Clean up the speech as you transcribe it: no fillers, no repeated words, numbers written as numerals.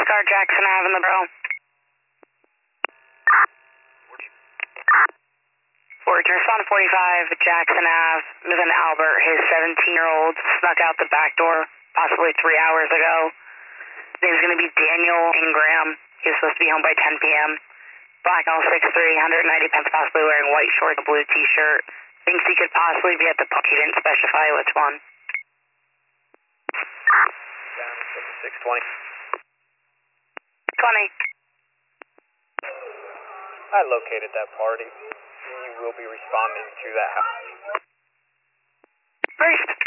car Jackson Ave in the borough. Fortress on 45 Jackson Ave, Ms. Albert, his 17-year-old, snuck out the back door possibly 3 hours ago. His name's going to be Daniel Ingram. He was supposed to be home by 10 p.m. Black L63, 190 pounds, possibly wearing white shorts, a blue t-shirt. Thinks he could possibly be at the park. He didn't specify which one. Down 620. 20. I located that party. You will be responding to that house. First.